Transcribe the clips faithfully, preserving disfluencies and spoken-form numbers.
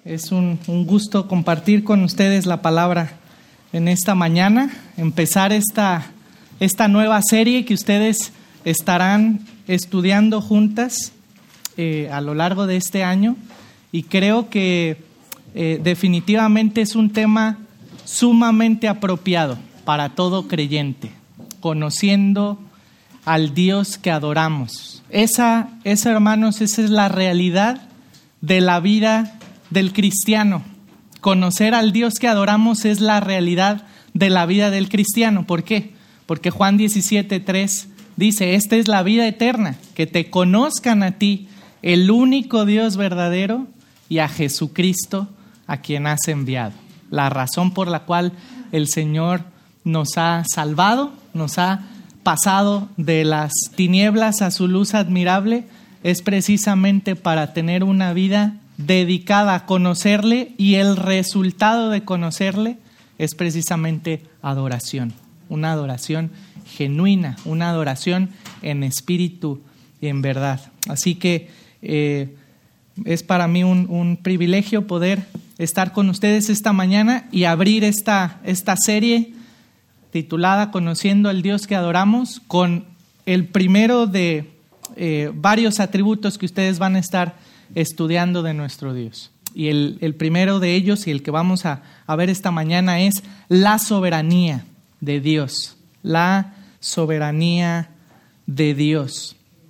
Es un, un gusto compartir con ustedes la palabra en esta mañana, empezar esta, esta nueva serie que ustedes estarán estudiando juntas eh, a lo largo de este año, y creo que eh, definitivamente es un tema sumamente apropiado para todo creyente, conociendo al Dios que adoramos. Esa, esa, hermanos, esa es la realidad de la vida del cristiano. Conocer al Dios que adoramos es la realidad de la vida del cristiano. ¿Por qué? Porque Juan diecisiete tres dice: esta es la vida eterna, que te conozcan a ti, el único Dios verdadero, y a Jesucristo, a quien has enviado. La razón por la cual el Señor nos ha salvado, nos ha pasado de las tinieblas a su luz admirable, es precisamente para tener una vida dedicada a conocerle, y el resultado de conocerle es precisamente adoración, una adoración genuina, una adoración en espíritu y en verdad. Así que eh, es para mí un, un privilegio poder estar con ustedes esta mañana y abrir esta, esta serie titulada Conociendo al Dios que adoramos, con el primero de eh, varios atributos que ustedes van a estar estudiando de nuestro Dios. Y el, el primero de ellos, y el que vamos a, a ver esta mañana, es la soberanía de Dios. La soberanía de Dios.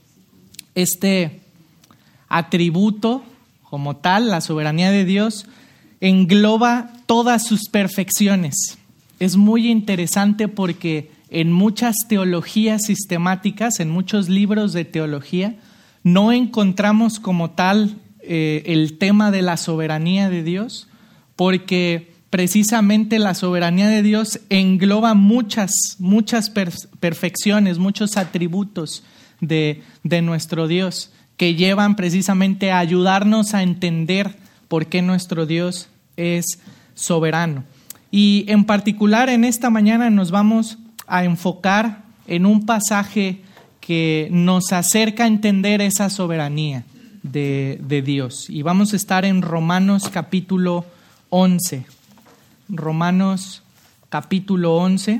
Este atributo, como tal, la soberanía de Dios, engloba todas sus perfecciones. Es muy interesante porque en muchas teologías sistemáticas, en muchos libros de teología, no encontramos como tal eh, el tema de la soberanía de Dios, porque precisamente la soberanía de Dios engloba muchas, muchas per- perfecciones, muchos atributos de, de nuestro Dios, que llevan precisamente a ayudarnos a entender por qué nuestro Dios es soberano. Y en particular en esta mañana nos vamos a enfocar en un pasaje que nos acerca a entender esa soberanía de, de Dios. Y vamos a estar en Romanos capítulo once. Romanos capítulo once.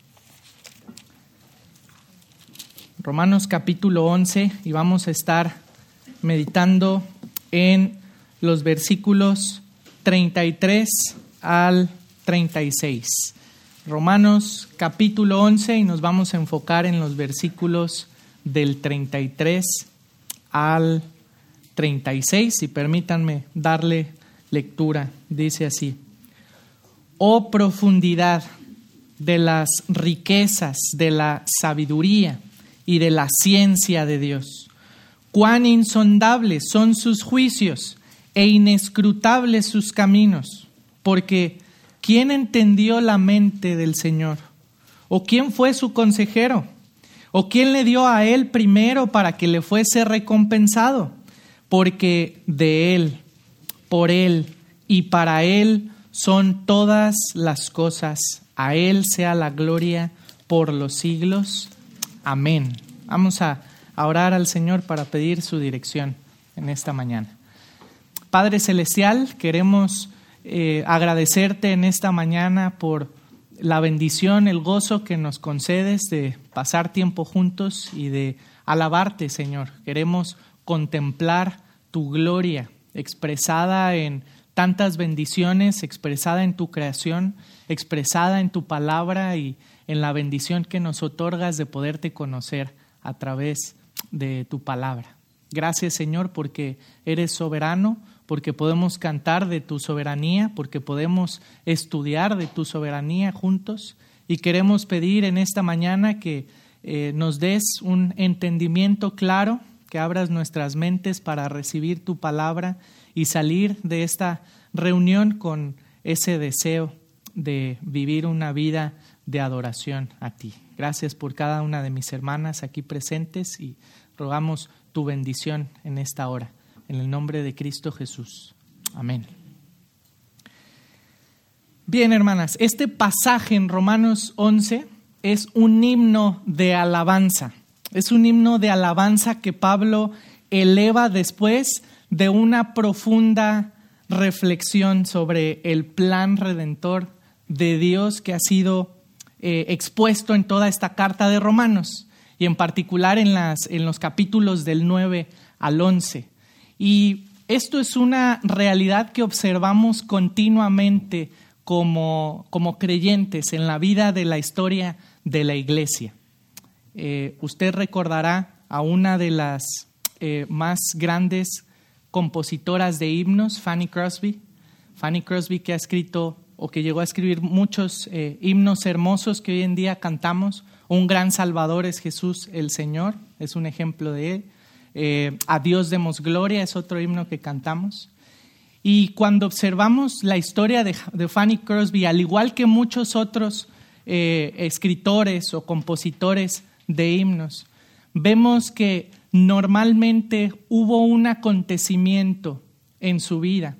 Romanos capítulo once, y vamos a estar meditando en los versículos treinta y tres al treinta y seis. Romanos capítulo once, y nos vamos a enfocar en los versículos del treinta y tres al treinta y seis, y permítanme darle lectura. Dice así: oh profundidad de las riquezas de la sabiduría y de la ciencia de Dios, cuán insondables son sus juicios e inescrutables sus caminos, porque ¿quién entendió la mente del Señor? ¿O quién fue su consejero? ¿O quién le dio a él primero para que le fuese recompensado? Porque de él, por él y para él son todas las cosas. A él sea la gloria por los siglos. Amén. Vamos a orar al Señor para pedir su dirección en esta mañana. Padre Celestial, queremos Eh, agradecerte en esta mañana por la bendición, el gozo que nos concedes de pasar tiempo juntos y de alabarte, Señor. Queremos contemplar tu gloria expresada en tantas bendiciones, expresada en tu creación, expresada en tu palabra y en la bendición que nos otorgas de poderte conocer a través de tu palabra. Gracias, Señor, porque eres soberano, porque podemos cantar de tu soberanía, porque podemos estudiar de tu soberanía juntos, y queremos pedir en esta mañana que eh, nos des un entendimiento claro, que abras nuestras mentes para recibir tu palabra y salir de esta reunión con ese deseo de vivir una vida de adoración a ti. Gracias por cada una de mis hermanas aquí presentes, y rogamos tu bendición en esta hora. En el nombre de Cristo Jesús. Amén. Bien, hermanas, este pasaje en Romanos once es un himno de alabanza. Es un himno de alabanza que Pablo eleva después de una profunda reflexión sobre el plan redentor de Dios que ha sido eh, expuesto en toda esta carta de Romanos y en particular en, las, en los capítulos del nueve al once. Y esto es una realidad que observamos continuamente como, como creyentes en la vida de la historia de la iglesia. Eh, usted recordará a una de las eh, más grandes compositoras de himnos, Fanny Crosby. Fanny Crosby, que ha escrito o que llegó a escribir muchos eh, himnos hermosos que hoy en día cantamos. Un gran Salvador es Jesús el Señor, es un ejemplo de él. Eh, A Dios demos gloria es otro himno que cantamos. Y cuando observamos la historia de, de Fanny Crosby, al igual que muchos otros eh, escritores o compositores de himnos, vemos que normalmente hubo un acontecimiento en su vida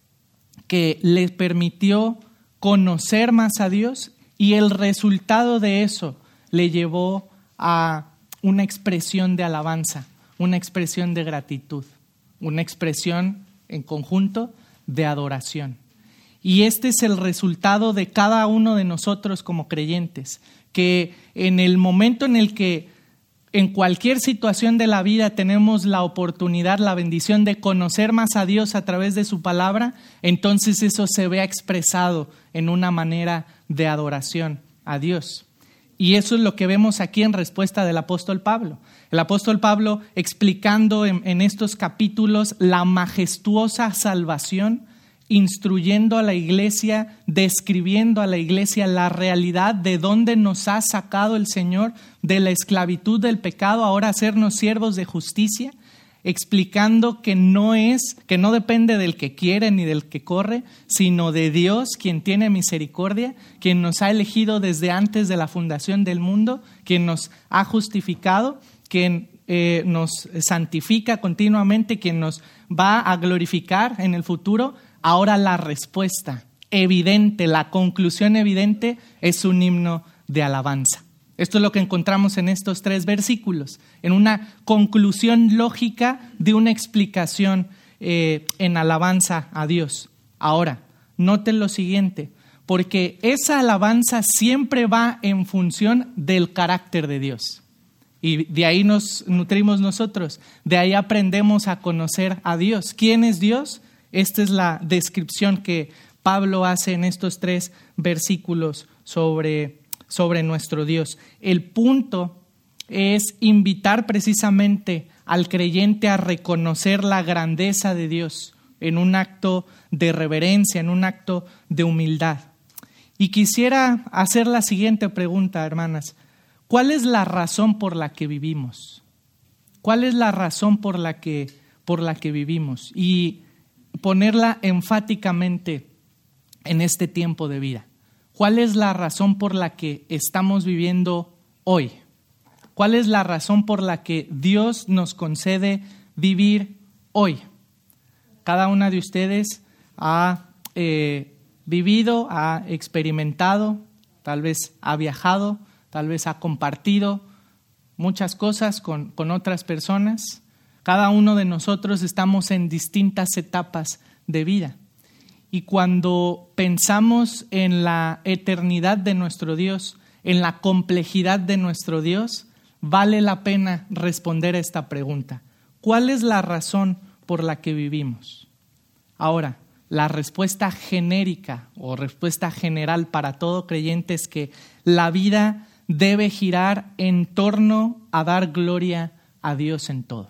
que les permitió conocer más a Dios y el resultado de eso le llevó a una expresión de alabanza, una expresión de gratitud, una expresión en conjunto de adoración. Y este es el resultado de cada uno de nosotros como creyentes, que en el momento en el que en cualquier situación de la vida tenemos la oportunidad, la bendición de conocer más a Dios a través de su palabra, entonces eso se ve expresado en una manera de adoración a Dios. Y eso es lo que vemos aquí en respuesta del apóstol Pablo. El apóstol Pablo explicando en, en estos capítulos la majestuosa salvación, instruyendo a la iglesia, describiendo a la iglesia la realidad de dónde nos ha sacado el Señor de la esclavitud del pecado, ahora hacernos siervos de justicia, explicando que no es, que no depende del que quiere ni del que corre, sino de Dios, quien tiene misericordia, quien nos ha elegido desde antes de la fundación del mundo, quien nos ha justificado, quien eh, nos santifica continuamente, quien nos va a glorificar en el futuro. Ahora la respuesta evidente, la conclusión evidente es un himno de alabanza. Esto es lo que encontramos en estos tres versículos, en una conclusión lógica de una explicación eh, en alabanza a Dios. Ahora, noten lo siguiente, porque esa alabanza siempre va en función del carácter de Dios. Y de ahí nos nutrimos nosotros, de ahí aprendemos a conocer a Dios. ¿Quién es Dios? Esta es la descripción que Pablo hace en estos tres versículos sobre, sobre nuestro Dios. El punto es invitar precisamente al creyente a reconocer la grandeza de Dios en un acto de reverencia, en un acto de humildad. Y quisiera hacer la siguiente pregunta, hermanas. ¿Cuál es la razón por la que vivimos? ¿Cuál es la razón por la que, por la que vivimos? Y ponerla enfáticamente en este tiempo de vida. ¿Cuál es la razón por la que estamos viviendo hoy? ¿Cuál es la razón por la que Dios nos concede vivir hoy? Cada una de ustedes ha eh, vivido, ha experimentado, tal vez ha viajado, tal vez ha compartido muchas cosas con, con otras personas. Cada uno de nosotros estamos en distintas etapas de vida. Y cuando pensamos en la eternidad de nuestro Dios, en la complejidad de nuestro Dios, vale la pena responder a esta pregunta. ¿Cuál es la razón por la que vivimos? Ahora, la respuesta genérica o respuesta general para todo creyente es que la vida debe girar en torno a dar gloria a Dios en todo.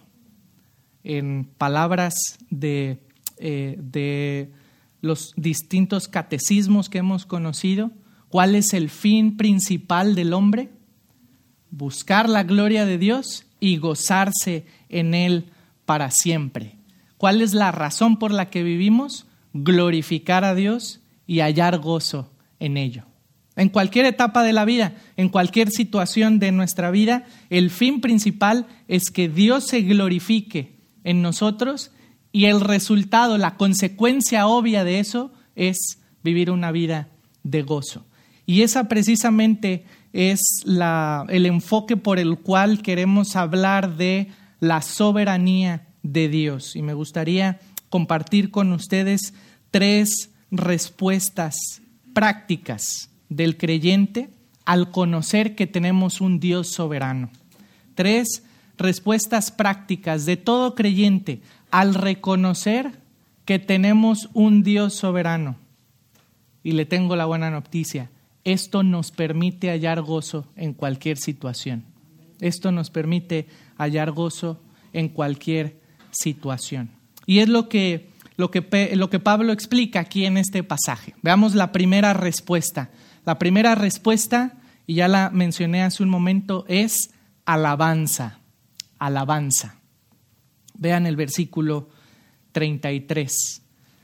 En palabras de, eh, de los distintos catecismos que hemos conocido, ¿cuál es el fin principal del hombre? Buscar la gloria de Dios y gozarse en Él para siempre. ¿Cuál es la razón por la que vivimos? Glorificar a Dios y hallar gozo en ello. En cualquier etapa de la vida, en cualquier situación de nuestra vida, el fin principal es que Dios se glorifique en nosotros y el resultado, la consecuencia obvia de eso es vivir una vida de gozo. Y esa precisamente es la, el enfoque por el cual queremos hablar de la soberanía de Dios. Y me gustaría compartir con ustedes tres respuestas prácticas del creyente al conocer que tenemos un Dios soberano. Tres respuestas prácticas de todo creyente al reconocer que tenemos un Dios soberano. Y le tengo la buena noticia: esto nos permite hallar gozo en cualquier situación. Esto nos permite hallar gozo en cualquier situación. Y es lo que, lo que, lo que Pablo explica aquí en este pasaje. Veamos la primera respuesta. La primera respuesta, y ya la mencioné hace un momento, es alabanza. Alabanza. Vean el versículo treinta y tres.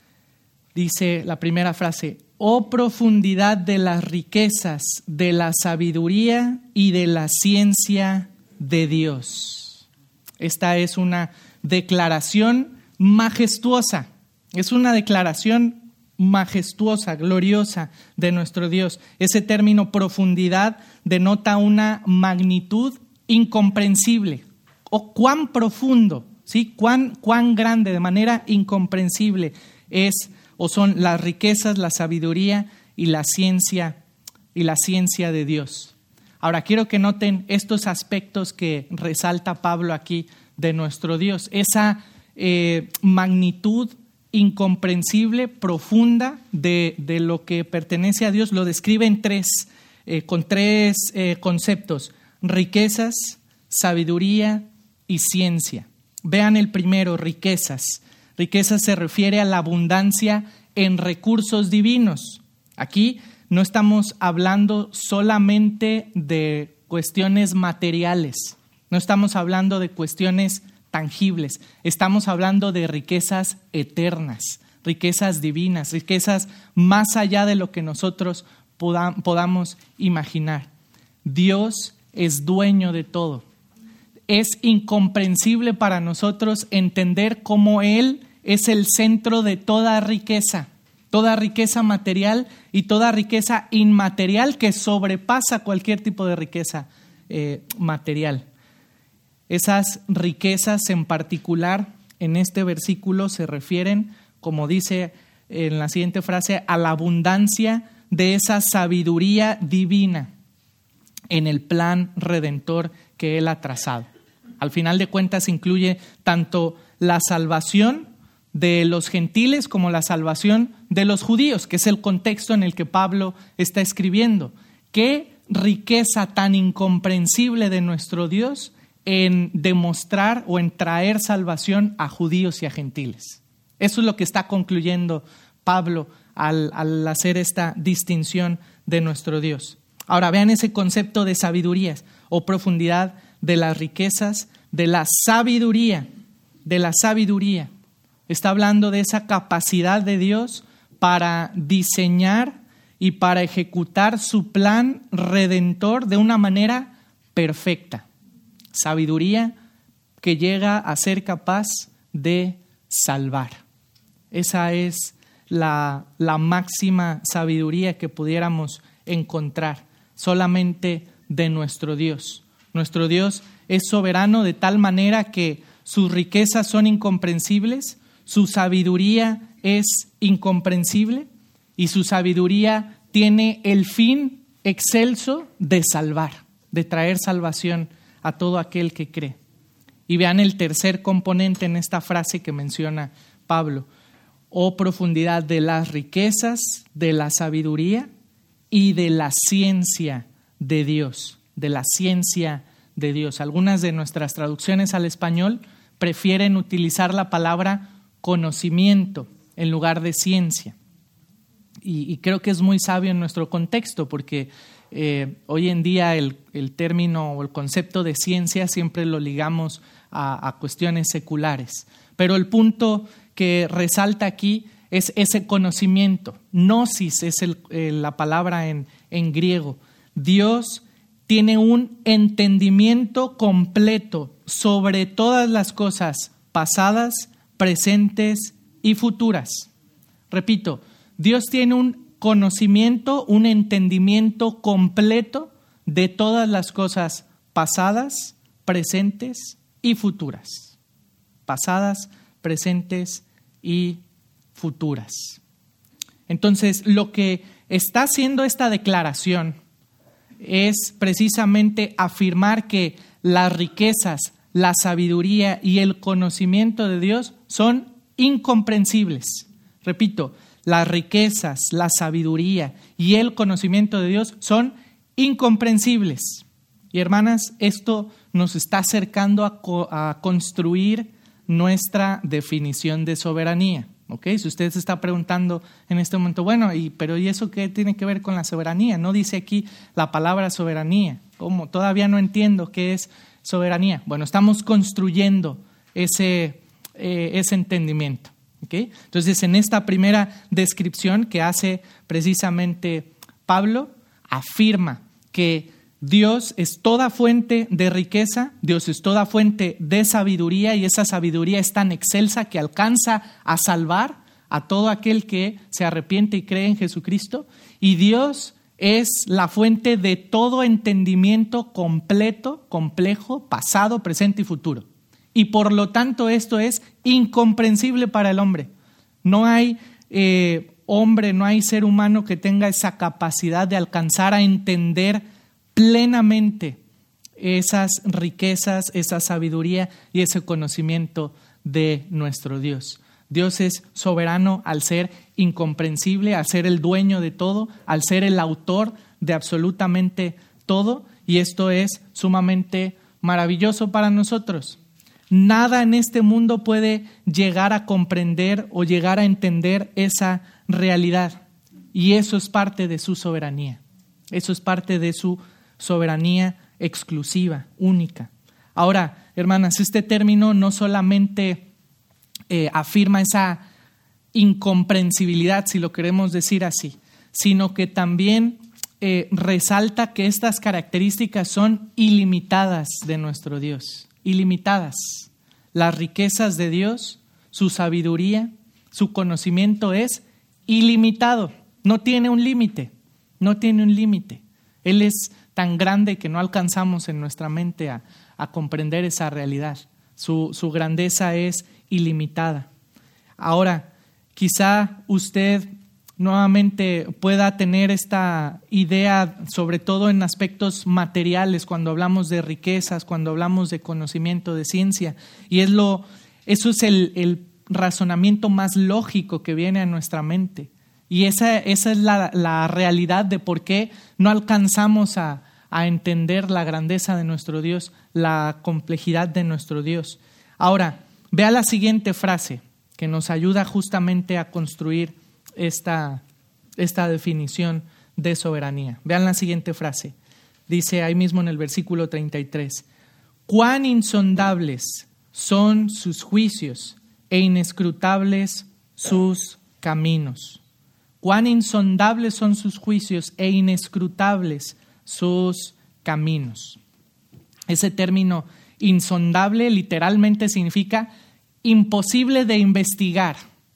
Dice la primera frase: oh profundidad de las riquezas, de la sabiduría y de la ciencia de Dios. Esta es una declaración majestuosa. Es una declaración majestuosa, gloriosa de nuestro Dios. Ese término profundidad denota una magnitud incomprensible. O cuán profundo, ¿sí? Cuán, cuán grande, de manera incomprensible es o son las riquezas, la sabiduría y la ciencia y la ciencia de Dios. Ahora quiero que noten estos aspectos que resalta Pablo aquí de nuestro Dios. Esa eh, magnitud incomprensible, profunda de, de lo que pertenece a Dios, lo describe en tres, eh, con tres eh, conceptos: riquezas, sabiduría y ciencia. Vean el primero, riquezas. Riqueza se refiere a la abundancia en recursos divinos. Aquí no estamos hablando solamente de cuestiones materiales, no estamos hablando de cuestiones tangibles, estamos hablando de riquezas eternas, riquezas divinas, riquezas más allá de lo que nosotros poda- podamos imaginar. Dios es dueño de todo. Es incomprensible para nosotros entender cómo Él es el centro de toda riqueza, toda riqueza material y toda riqueza inmaterial que sobrepasa cualquier tipo de riqueza eh, material. Esas riquezas en particular en este versículo se refieren, como dice en la siguiente frase, a la abundancia de esa sabiduría divina en el plan redentor que Él ha trazado. Al final de cuentas incluye tanto la salvación de los gentiles como la salvación de los judíos, que es el contexto en el que Pablo está escribiendo. Qué riqueza tan incomprensible de nuestro Dios en demostrar o en traer salvación a judíos y a gentiles. Eso es lo que está concluyendo Pablo al, al hacer esta distinción de nuestro Dios. Ahora vean ese concepto de sabidurías o profundidad de las riquezas, de la sabiduría, de la sabiduría. Está hablando de esa capacidad de Dios para diseñar y para ejecutar su plan redentor de una manera perfecta. Sabiduría que llega a ser capaz de salvar. Esa es la, la máxima sabiduría que pudiéramos encontrar solamente de nuestro Dios. Nuestro Dios es soberano de tal manera que sus riquezas son incomprensibles, su sabiduría es incomprensible y su sabiduría tiene el fin excelso de salvar, de traer salvación a todo aquel que cree. Y vean el tercer componente en esta frase que menciona Pablo: oh profundidad de las riquezas, de la sabiduría y de la ciencia de Dios, de la ciencia de Dios. Algunas de nuestras traducciones al español prefieren utilizar la palabra conocimiento en lugar de ciencia. Y, y creo que es muy sabio en nuestro contexto porque eh, hoy en día el, el término o el concepto de ciencia siempre lo ligamos a, a cuestiones seculares. Pero el punto que resalta aquí es ese conocimiento. Gnosis es el, eh, la palabra en, en griego. Dios tiene un entendimiento completo sobre todas las cosas pasadas, presentes y futuras. Repito, Dios tiene un conocimiento, un entendimiento completo de todas las cosas pasadas, presentes y futuras. Pasadas, presentes y futuras. Entonces, lo que está haciendo esta declaración es precisamente afirmar que las riquezas, la sabiduría y el conocimiento de Dios son incomprensibles. Repito, las riquezas, la sabiduría y el conocimiento de Dios son incomprensibles. Y hermanas, esto nos está acercando a, co- a construir nuestra definición de soberanía. ¿Okay? Si usted se está preguntando en este momento, bueno, y, pero ¿y eso qué tiene que ver con la soberanía? No dice aquí la palabra soberanía. ¿Cómo? Todavía no entiendo qué es soberanía. Bueno, estamos construyendo ese, eh, ese entendimiento. ¿Okay? Entonces, en esta primera descripción que hace precisamente Pablo, afirma que Dios es toda fuente de riqueza, Dios es toda fuente de sabiduría, y esa sabiduría es tan excelsa que alcanza a salvar a todo aquel que se arrepiente y cree en Jesucristo. Y Dios es la fuente de todo entendimiento completo, complejo, pasado, presente y futuro. Y por lo tanto esto es incomprensible para el hombre. No hay eh, hombre, no hay ser humano que tenga esa capacidad de alcanzar a entender plenamente esas riquezas, esa sabiduría y ese conocimiento de nuestro Dios. Dios es soberano al ser incomprensible, al ser el dueño de todo, al ser el autor de absolutamente todo, y esto es sumamente maravilloso para nosotros. Nada en este mundo puede llegar a comprender o llegar a entender esa realidad, y eso es parte de su soberanía. Eso es parte de su soberanía exclusiva, única. Ahora, hermanas, este término no solamente eh, afirma esa incomprensibilidad, si lo queremos decir así, sino que también eh, resalta que estas características son ilimitadas de nuestro Dios, ilimitadas. Las riquezas de Dios, su sabiduría, su conocimiento es ilimitado, no tiene un límite, no tiene un límite. Él es tan grande que no alcanzamos en nuestra mente a, a comprender esa realidad. Su, su grandeza es ilimitada. Ahora, quizá usted nuevamente pueda tener esta idea, sobre todo en aspectos materiales, cuando hablamos de riquezas, cuando hablamos de conocimiento, de ciencia, y es lo, eso es el, el razonamiento más lógico que viene a nuestra mente. Y esa, esa es la, la realidad de por qué no alcanzamos a, a entender la grandeza de nuestro Dios, la complejidad de nuestro Dios. Ahora, vea la siguiente frase que nos ayuda justamente a construir esta, esta definición de soberanía. Vean la siguiente frase. Dice ahí mismo en el versículo treinta y tres, cuán insondables son sus juicios e inescrutables sus caminos. Cuán insondables son sus juicios e inescrutables sus caminos. Ese término insondable literalmente significa imposible de investigar.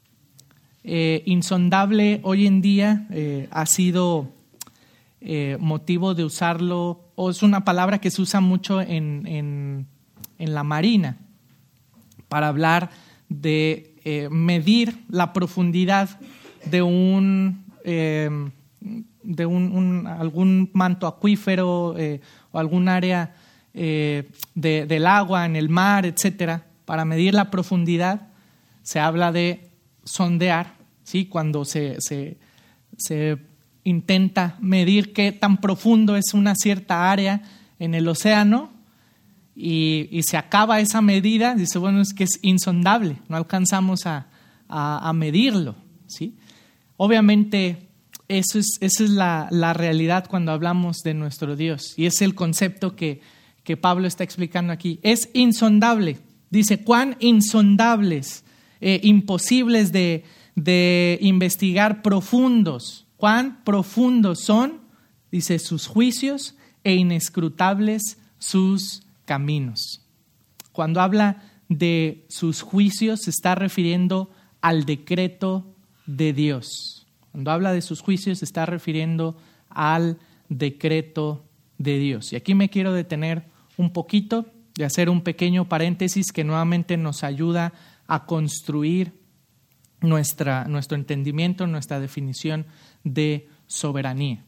Eh, insondable hoy en día eh, ha sido eh, motivo de usarlo, o es una palabra que se usa mucho en, en, en la marina para hablar de eh, medir la profundidad de un eh, de un, un algún manto acuífero eh, o algún área eh, de, del agua en el mar, etcétera. Para medir la profundidad se habla de sondear, ¿sí? Cuando se, se, se intenta medir qué tan profundo es una cierta área en el océano y, y se acaba esa medida, dice, bueno, es que es insondable, no alcanzamos a, a, a medirlo, ¿sí? Obviamente, eso es, esa es la, la realidad cuando hablamos de nuestro Dios. Y es el concepto que, que Pablo está explicando aquí. Es insondable. Dice, cuán insondables, eh, imposibles de, de investigar, profundos. Cuán profundos son, dice, sus juicios e inescrutables sus caminos. Cuando habla de sus juicios, se está refiriendo al decreto de Dios. Cuando habla de sus juicios se está refiriendo al decreto de Dios. Y aquí me quiero detener un poquito y hacer un pequeño paréntesis que nuevamente nos ayuda a construir nuestra, nuestro entendimiento, nuestra definición de soberanía.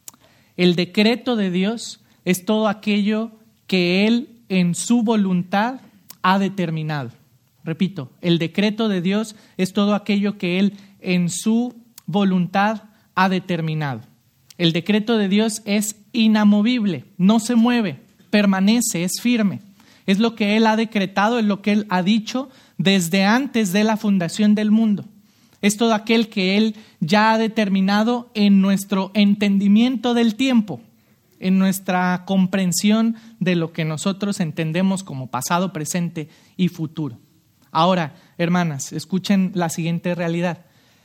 El decreto de Dios es todo aquello que Él en su voluntad ha determinado. Repito, el decreto de Dios es todo aquello que Él en su voluntad ha determinado. El decreto de Dios es inamovible, no se mueve, permanece, es firme. Es lo que Él ha decretado, es lo que Él ha dicho desde antes de la fundación del mundo. Es todo aquel que Él ya ha determinado en nuestro entendimiento del tiempo, en nuestra comprensión de lo que nosotros entendemos como pasado, presente y futuro. Ahora, hermanas, escuchen la siguiente realidad.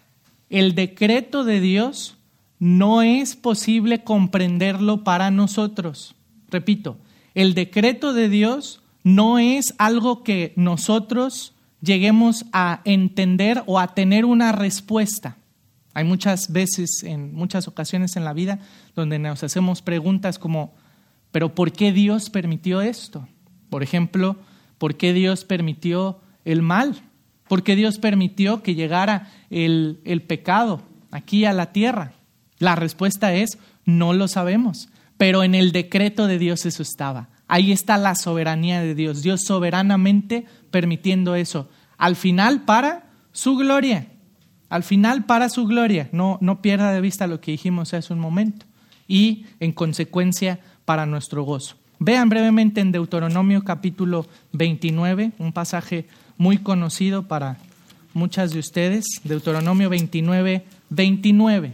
El decreto de Dios no es posible comprenderlo para nosotros. Repito, el decreto de Dios no es algo que nosotros lleguemos a entender o a tener una respuesta. Hay muchas veces, en muchas ocasiones en la vida, donde nos hacemos preguntas como, ¿pero por qué Dios permitió esto? Por ejemplo, ¿por qué Dios permitió el mal? ¿Por qué Dios permitió que llegara el, el pecado aquí a la tierra? La respuesta es, no lo sabemos, pero en el decreto de Dios eso estaba. Ahí está la soberanía de Dios, Dios soberanamente permitiendo eso. Al final para su gloria, al final para su gloria. No, no pierda de vista lo que dijimos hace un momento. Y en consecuencia para nuestro gozo. Vean brevemente en Deuteronomio capítulo veintinueve, un pasaje muy conocido para muchas de ustedes. Deuteronomio veintinueve, veintinueve.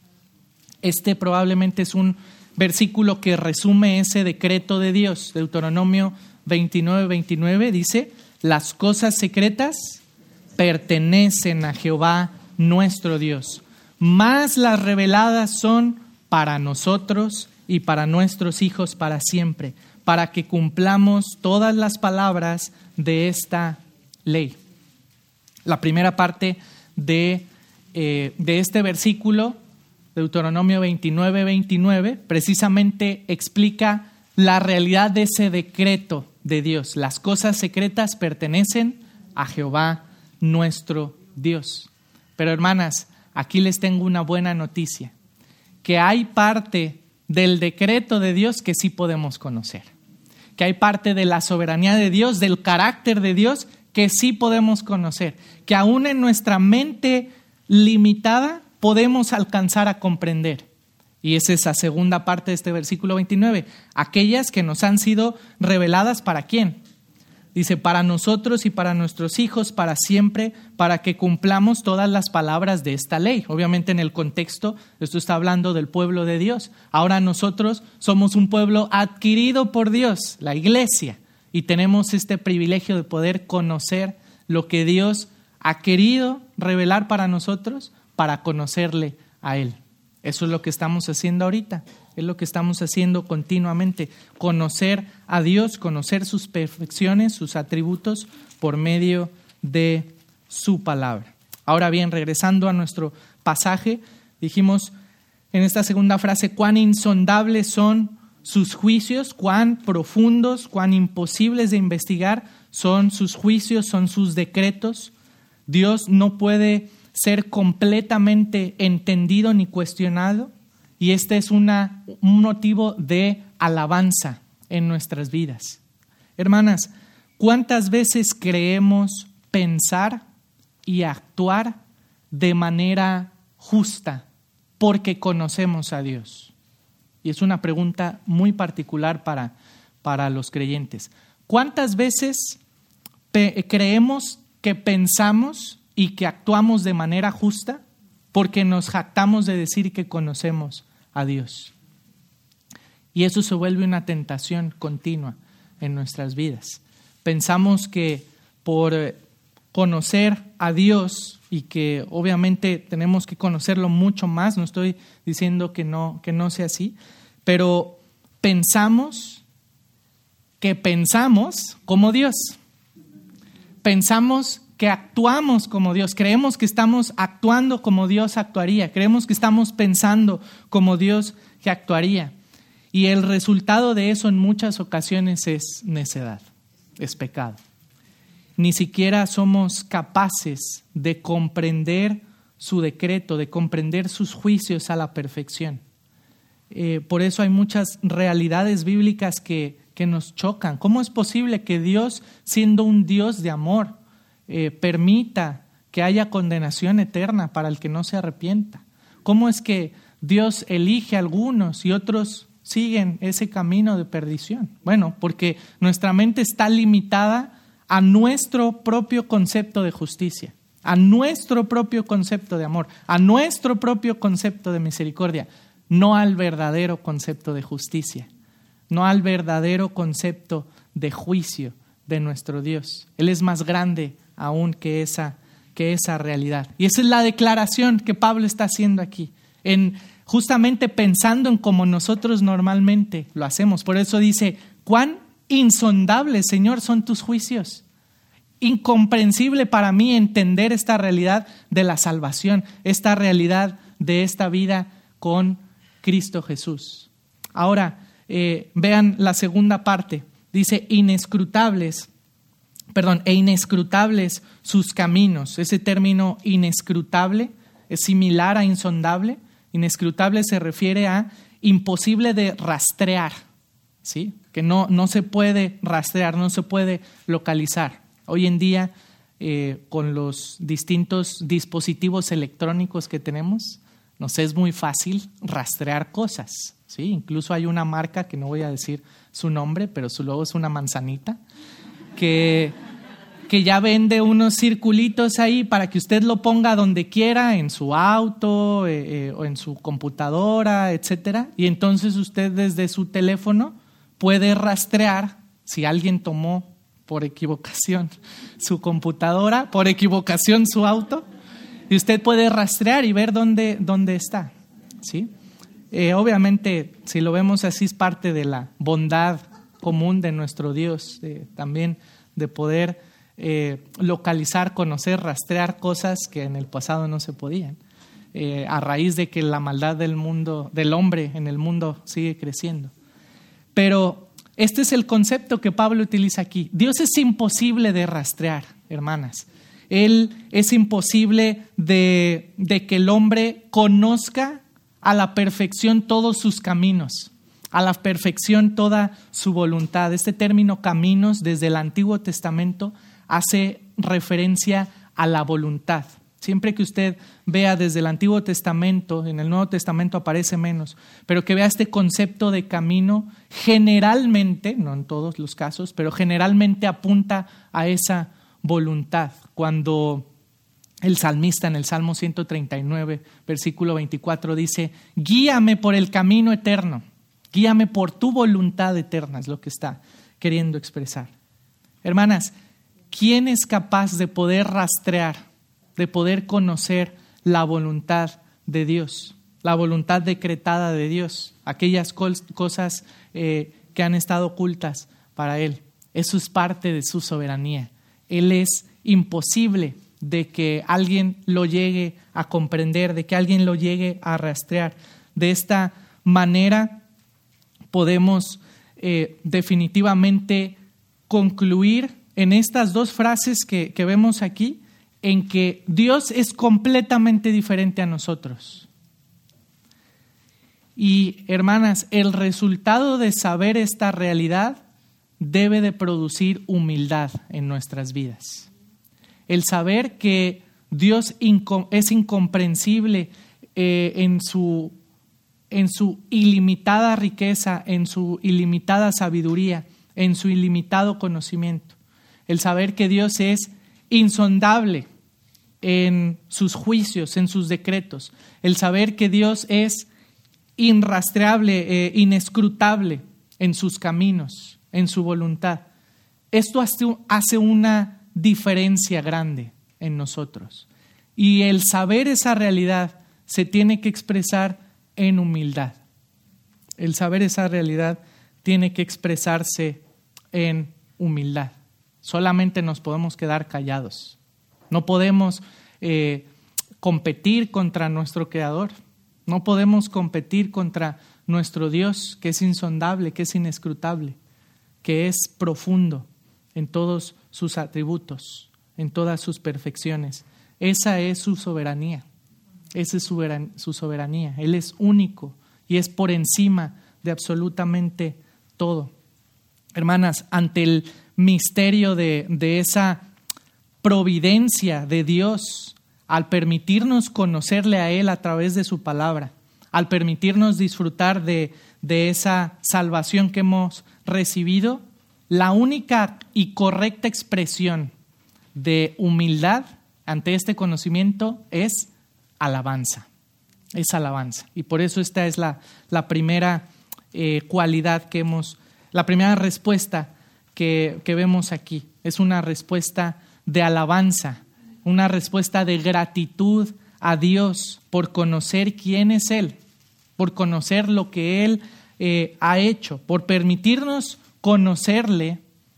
Este probablemente es un versículo que resume ese decreto de Dios. Deuteronomio veintinueve, veintinueve dice, las cosas secretas pertenecen a Jehová nuestro Dios, mas las reveladas son para nosotros y para nuestros hijos para siempre, para que cumplamos todas las palabras de esta ley. La primera parte de, eh, de este versículo, Deuteronomio veintinueve, veintinueve, precisamente explica la realidad de ese decreto de Dios. Las cosas secretas pertenecen a Jehová nuestro Dios. Pero hermanas, aquí les tengo una buena noticia, que hay parte del decreto de Dios que sí podemos conocer, que hay parte de la soberanía de Dios, del carácter de Dios que sí podemos conocer, que aún en nuestra mente limitada podemos alcanzar a comprender. Y es esa segunda parte de este versículo veintinueve. Aquellas que nos han sido reveladas, ¿para quién? Dice, para nosotros y para nuestros hijos, para siempre, para que cumplamos todas las palabras de esta ley. Obviamente en el contexto, esto está hablando del pueblo de Dios. Ahora nosotros somos un pueblo adquirido por Dios, la iglesia, y tenemos este privilegio de poder conocer lo que Dios ha querido revelar para nosotros, para conocerle a Él. Eso es lo que estamos haciendo ahorita, es lo que estamos haciendo continuamente, conocer a Dios, conocer sus perfecciones, sus atributos por medio de su palabra. Ahora bien, regresando a nuestro pasaje, dijimos en esta segunda frase cuán insondables son sus juicios, cuán profundos, cuán imposibles de investigar son sus juicios, son sus decretos. Dios no puede ser completamente entendido ni cuestionado, y este es una, un motivo de alabanza en nuestras vidas. Hermanas, ¿cuántas veces creemos pensar y actuar de manera justa porque conocemos a Dios? Y es una pregunta muy particular para, para los creyentes. ¿Cuántas veces pe- creemos que pensamos y que actuamos de manera justa porque nos jactamos de decir que conocemos a Dios? Y eso se vuelve una tentación continua en nuestras vidas. Pensamos que por conocer a Dios, y que obviamente tenemos que conocerlo mucho más, no estoy diciendo que no, que no sea así, pero pensamos que pensamos como Dios. Pensamos que actuamos como Dios, creemos que estamos actuando como Dios actuaría, creemos que estamos pensando como Dios que actuaría. Y el resultado de eso en muchas ocasiones es necedad, es pecado. ni siquiera somos capaces de comprender su decreto, de comprender sus juicios a la perfección. Eh, por eso hay muchas realidades bíblicas que, que nos chocan. ¿Cómo es posible que Dios, siendo un Dios de amor, eh, permita que haya condenación eterna para el que no se arrepienta? ¿Cómo es que Dios elige a algunos y otros siguen ese camino de perdición? Bueno, porque nuestra mente está limitada a nuestro propio concepto de justicia, a nuestro propio concepto de amor, a nuestro propio concepto de misericordia, no al verdadero concepto de justicia, no al verdadero concepto de juicio de nuestro Dios. Él es más grande aún que esa, que esa realidad. Y esa es la declaración que Pablo está haciendo aquí, en justamente pensando en cómo nosotros normalmente lo hacemos. Por eso dice, cuán insondables, Señor, son tus juicios. Incomprensible para mí entender esta realidad de la salvación, esta realidad de esta vida con Cristo Jesús. Ahora, eh, vean la segunda parte. Dice, inescrutables, perdón, e inescrutables sus caminos. Ese término inescrutable es similar a insondable. Inescrutable se refiere a imposible de rastrear, ¿sí? Que no, no se puede rastrear, no se puede localizar. Hoy en día, eh, con los distintos dispositivos electrónicos que tenemos, nos es muy fácil rastrear cosas, ¿sí? Incluso hay una marca, que no voy a decir su nombre, pero su logo es una manzanita, que, que ya vende unos circulitos ahí para que usted lo ponga donde quiera, en su auto eh, eh, o en su computadora, etcétera. Y entonces usted desde su teléfono puede rastrear si alguien tomó por equivocación su computadora, por equivocación su auto, y usted puede rastrear y ver dónde, dónde está, ¿sí? Eh, obviamente, si lo vemos así, es parte de la bondad común de nuestro Dios, de, también de poder eh, localizar, conocer, rastrear cosas que en el pasado no se podían, eh, a raíz de que la maldad del mundo, del hombre en el mundo sigue creciendo. Pero este es el concepto que Pablo utiliza aquí. Dios es imposible de rastrear, hermanas. Él es imposible de, de que el hombre conozca a la perfección todos sus caminos, a la perfección toda su voluntad. Este término caminos desde el Antiguo Testamento hace referencia a la voluntad. Siempre que usted vea desde el Antiguo Testamento, en el Nuevo Testamento aparece menos, pero que vea este concepto de camino, generalmente, no en todos los casos, pero generalmente apunta a esa voluntad. Cuando el salmista en el Salmo ciento treinta y nueve, versículo veinticuatro dice, guíame por el camino eterno, guíame por tu voluntad eterna, es lo que está queriendo expresar. Hermanas, ¿quién es capaz de poder rastrear, de poder conocer la voluntad de Dios, la voluntad decretada de Dios, aquellas cos- cosas eh, que han estado ocultas para Él? Eso es parte de su soberanía. Él es imposible de que alguien lo llegue a comprender, de que alguien lo llegue a rastrear. De esta manera podemos eh, definitivamente concluir en estas dos frases que, que vemos aquí, en que Dios es completamente diferente a nosotros. Y hermanas, el resultado de saber esta realidad debe de producir humildad en nuestras vidas. El saber que Dios inco- es incomprensible eh, en su, en su ilimitada riqueza, en su ilimitada sabiduría, en su ilimitado conocimiento. El saber que Dios es insondable en sus juicios, en sus decretos. El saber que Dios es irrastreable, eh, inescrutable en sus caminos, en su voluntad. Esto hace, hace una diferencia grande en nosotros. Y el saber esa realidad se tiene que expresar en humildad. El saber esa realidad tiene que expresarse en humildad. Solamente nos podemos quedar callados. No podemos eh, competir contra nuestro Creador. No podemos competir contra nuestro Dios, que es insondable, que es inescrutable, que es profundo, en todos sus atributos, en todas sus perfecciones. Esa es su soberanía. Esa es su, soberan- su soberanía. Él es único y es por encima de absolutamente todo. Hermanas, ante el misterio de, de esa providencia de Dios, al permitirnos conocerle a Él a través de su palabra, al permitirnos disfrutar de, de esa salvación que hemos recibido, la única y correcta expresión de humildad ante este conocimiento es alabanza. Es alabanza. Y por eso esta es la, la primera eh, cualidad que hemos, la primera respuesta que, que vemos aquí. Es una respuesta de alabanza, una respuesta de gratitud a Dios por conocer quién es Él, por conocer lo que Él eh, ha hecho, por permitirnos conocerle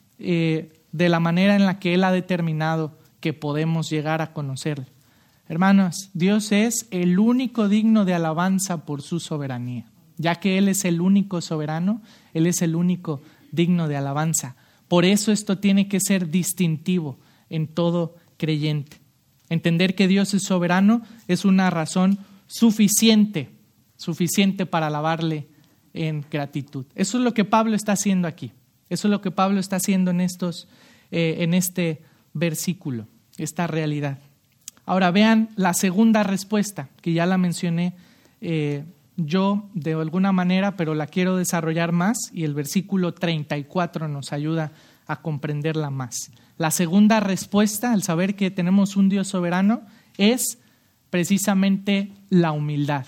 eh, de la manera en la que Él ha determinado que podemos llegar a conocerle. Hermanos, Dios es el único digno de alabanza por su soberanía. Ya que Él es el único soberano, Él es el único digno de alabanza. Por eso esto tiene que ser distintivo en todo creyente. Entender que Dios es soberano es una razón suficiente, suficiente para alabarle en gratitud. Eso es lo que Pablo está haciendo aquí. Eso es lo que Pablo está haciendo en estos, eh, en este versículo, esta realidad. Ahora vean la segunda respuesta, que ya la mencioné eh, yo de alguna manera, pero la quiero desarrollar más y el versículo treinta y cuatro nos ayuda a comprenderla más. La segunda respuesta, al saber que tenemos un Dios soberano, es precisamente la humildad.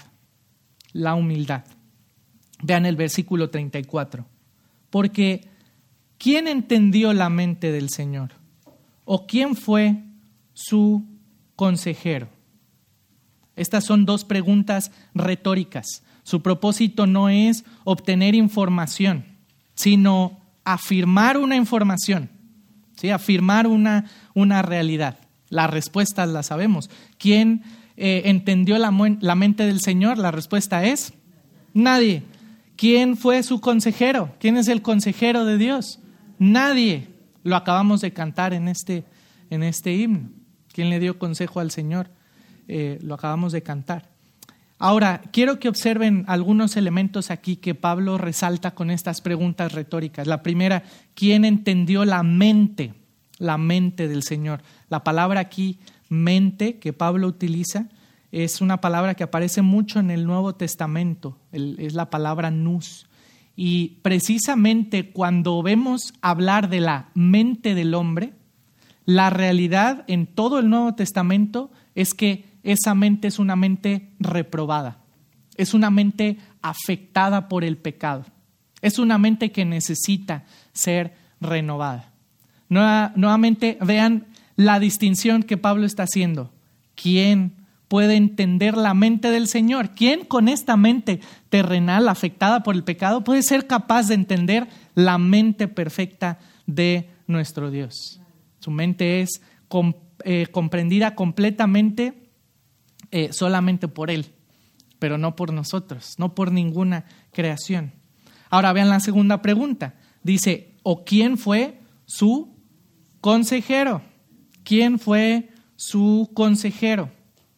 La humildad. Vean el versículo treinta y cuatro. Porque ¿quién entendió la mente del Señor? ¿O quién fue su consejero? Estas son dos preguntas retóricas. Su propósito no es obtener información, sino afirmar una información, ¿sí? Afirmar una, una realidad. Las respuestas las sabemos. ¿Quién eh, entendió la, la mente del Señor? La respuesta es nadie. ¿Quién fue su consejero? ¿Quién es el consejero de Dios? Nadie. Lo acabamos de cantar en este, en este himno. ¿Quién le dio consejo al Señor? Eh, lo acabamos de cantar. Ahora, quiero que observen algunos elementos aquí que Pablo resalta con estas preguntas retóricas. La primera, ¿quién entendió la mente? La mente del Señor. La palabra aquí, mente, que Pablo utiliza, es una palabra que aparece mucho en el Nuevo Testamento. El, es la palabra nous. Y precisamente cuando vemos hablar de la mente del hombre, la realidad en todo el Nuevo Testamento es que esa mente es una mente reprobada, es una mente afectada por el pecado, es una mente que necesita ser renovada. Nueva, nuevamente vean la distinción que Pablo está haciendo. ¿Quién puede entender la mente del Señor? ¿Quién con esta mente terrenal afectada por el pecado puede ser capaz de entender la mente perfecta de nuestro Dios? Su mente es com, eh, comprendida completamente eh, solamente por Él, pero no por nosotros, no por ninguna creación. Ahora vean la segunda pregunta. Dice, ¿o quién fue su consejero? ¿Quién fue su consejero?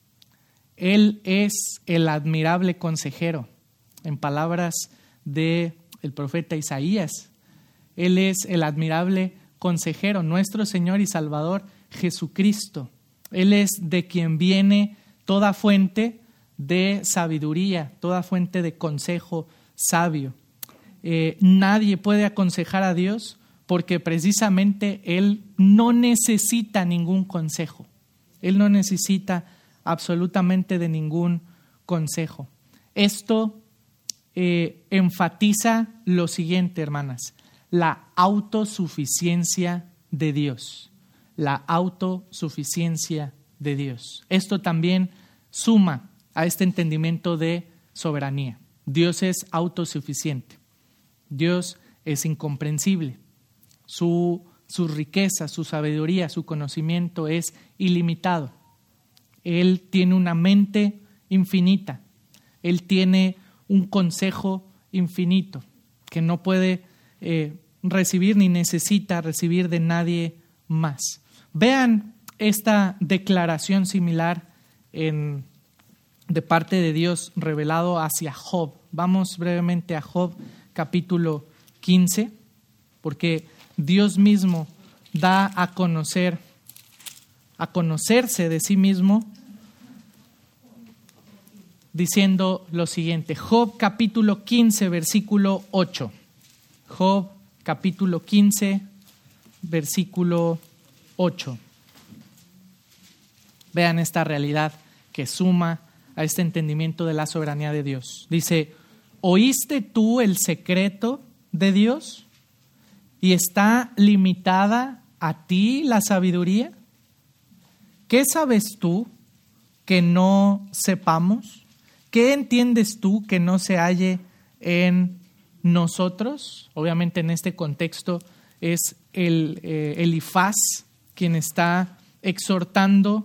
Él es el admirable consejero. En palabras del profeta Isaías, Él es el admirable consejero, nuestro Señor y Salvador Jesucristo. Él es de quien viene toda fuente de sabiduría, toda fuente de consejo sabio. Eh, nadie puede aconsejar a Dios porque precisamente Él no necesita ningún consejo. Él no necesita absolutamente de ningún consejo. Esto eh, enfatiza lo siguiente, hermanas, la autosuficiencia de Dios. La autosuficiencia de Dios. Esto también suma a este entendimiento de soberanía. Dios es autosuficiente. Dios es incomprensible. Su, su riqueza, su sabiduría, su conocimiento es ilimitado. Él tiene una mente infinita. Él tiene un consejo infinito que no puede eh, recibir ni necesita recibir de nadie más. Vean esta declaración similar en, de parte de Dios revelado hacia Job. Vamos brevemente a Job capítulo quince, porque Dios mismo da a conocer, a conocerse de sí mismo, diciendo lo siguiente. Job capítulo quince, versículo ocho. Job capítulo quince, versículo ocho. Vean esta realidad que suma a este entendimiento de la soberanía de Dios. Dice, ¿oíste tú el secreto de Dios? ¿Y está limitada a ti la sabiduría? ¿Qué sabes tú que no sepamos? ¿Qué entiendes tú que no se halle en nosotros? Obviamente en este contexto es el eh, Elifaz quien está exhortando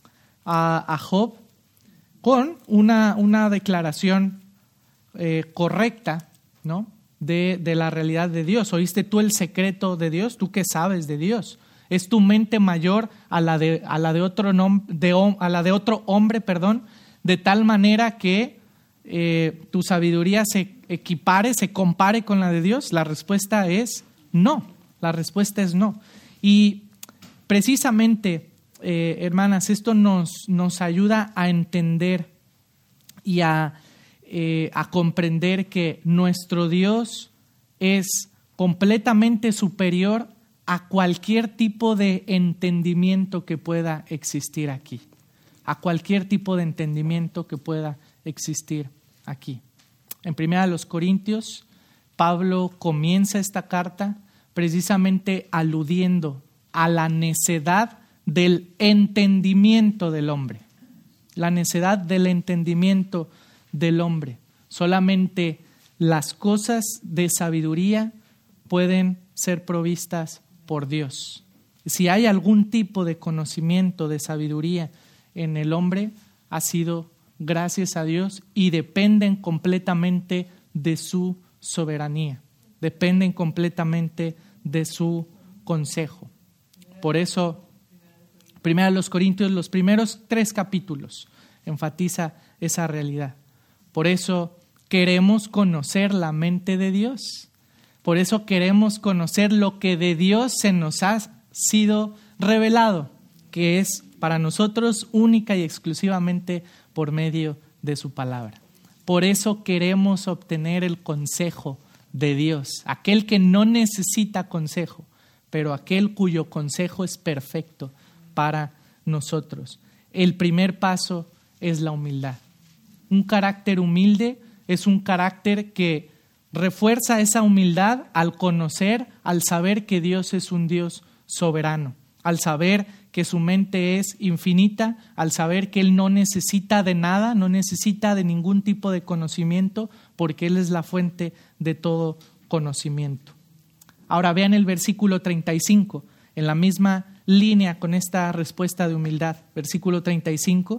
a, a Job con una, una declaración eh, correcta, ¿no? De, de la realidad de Dios. ¿Oíste tú el secreto de Dios? ¿Tú qué sabes de Dios? ¿Es tu mente mayor a la de, a la de, otro, nom, de, a la de otro hombre, perdón, de tal manera que eh, tu sabiduría se equipare, se compare con la de Dios? La respuesta es no. La respuesta es no. Y precisamente, eh, hermanas, esto nos, nos ayuda a entender y a Eh, a comprender que nuestro Dios es completamente superior a cualquier tipo de entendimiento que pueda existir aquí, a cualquier tipo de entendimiento que pueda existir aquí. En Primera de los Corintios, Pablo comienza esta carta precisamente aludiendo a la necedad del entendimiento del hombre, la necedad del entendimiento del hombre. Solamente las cosas de sabiduría pueden ser provistas por Dios. Si hay algún tipo de conocimiento de sabiduría en el hombre, ha sido gracias a Dios y dependen completamente de su soberanía, dependen completamente de su consejo. Por eso, Primera de los Corintios, los primeros tres capítulos, enfatiza esa realidad. Por eso queremos conocer la mente de Dios. Por eso queremos conocer lo que de Dios se nos ha sido revelado, que es para nosotros única y exclusivamente por medio de su palabra. Por eso queremos obtener el consejo de Dios, aquel que no necesita consejo, pero aquel cuyo consejo es perfecto para nosotros. El primer paso es la humildad. Un carácter humilde es un carácter que refuerza esa humildad al conocer, al saber que Dios es un Dios soberano, al saber que su mente es infinita, al saber que Él no necesita de nada, no necesita de ningún tipo de conocimiento, porque Él es la fuente de todo conocimiento. Ahora vean el versículo treinta y cinco, en la misma línea con esta respuesta de humildad. Versículo treinta y cinco.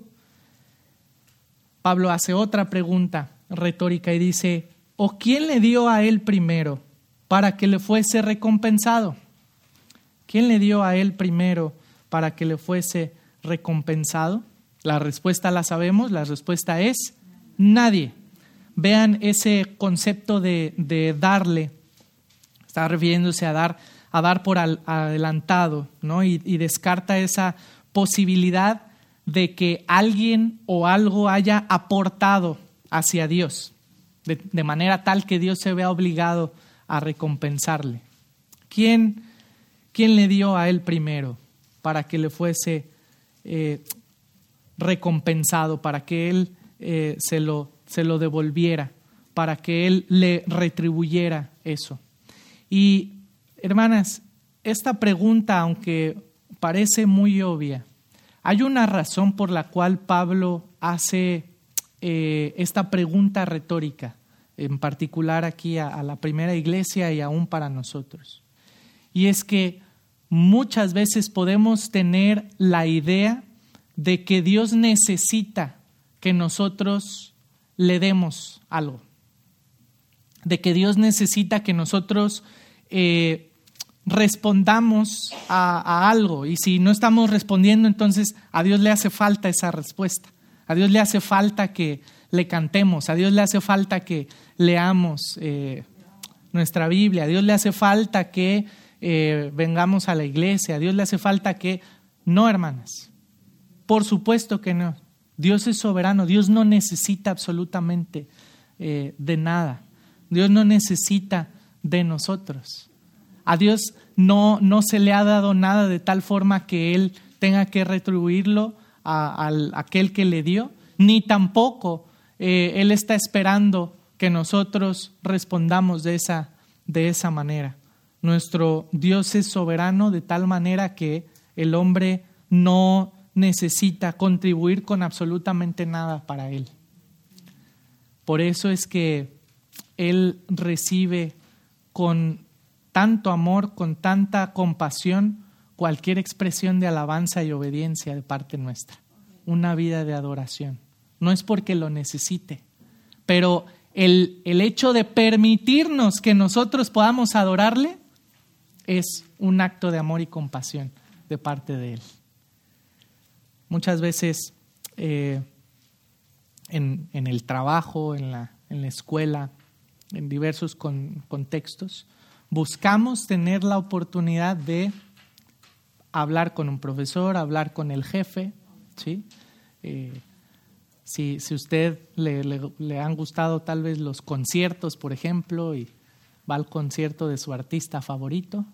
Pablo hace otra pregunta retórica y dice, ¿o quién le dio a él primero para que le fuese recompensado? ¿Quién le dio a él primero para que le fuese recompensado? La respuesta la sabemos, la respuesta es nadie. Vean ese concepto de, de darle, está refiriéndose a dar, a dar por al, adelantado, ¿no? Y, y descarta esa posibilidad de que alguien o algo haya aportado hacia Dios, de, de manera tal que Dios se vea obligado a recompensarle. ¿Quién, quién le dio a él primero para que le fuese eh, recompensado, para que él eh, se lo, se lo devolviera, para que él le retribuyera eso? Y hermanas, esta pregunta, aunque parece muy obvia, hay una razón por la cual Pablo hace eh, esta pregunta retórica, en particular aquí a, a la primera iglesia y aún para nosotros. Y es que muchas veces podemos tener la idea de que Dios necesita que nosotros le demos algo, de que Dios necesita que nosotros eh, respondamos a, a algo. Y si no estamos respondiendo, entonces a Dios le hace falta esa respuesta. A Dios le hace falta que le cantemos. A Dios le hace falta que leamos eh, nuestra Biblia. A Dios le hace falta que eh, vengamos a la iglesia. A Dios le hace falta que... No, hermanas. Por supuesto que no. Dios es soberano. Dios no necesita absolutamente eh, de nada. Dios no necesita de nosotros. A Dios no, no se le ha dado nada de tal forma que Él tenga que retribuirlo a, a, a aquel que le dio, ni tampoco eh, Él está esperando que nosotros respondamos de esa, de esa manera. Nuestro Dios es soberano de tal manera que el hombre no necesita contribuir con absolutamente nada para Él. Por eso es que Él recibe con tanto amor, con tanta compasión, cualquier expresión de alabanza y obediencia de parte nuestra. Una vida de adoración. No es porque lo necesite, pero el, el hecho de permitirnos que nosotros podamos adorarle es un acto de amor y compasión de parte de Él. Muchas veces eh, en, en el trabajo, en la, en la escuela, en diversos con, contextos, buscamos tener la oportunidad de hablar con un profesor, hablar con el jefe, ¿sí? Eh, si, si usted le, le, le han gustado tal vez los conciertos, por ejemplo, y va al concierto de su artista favorito,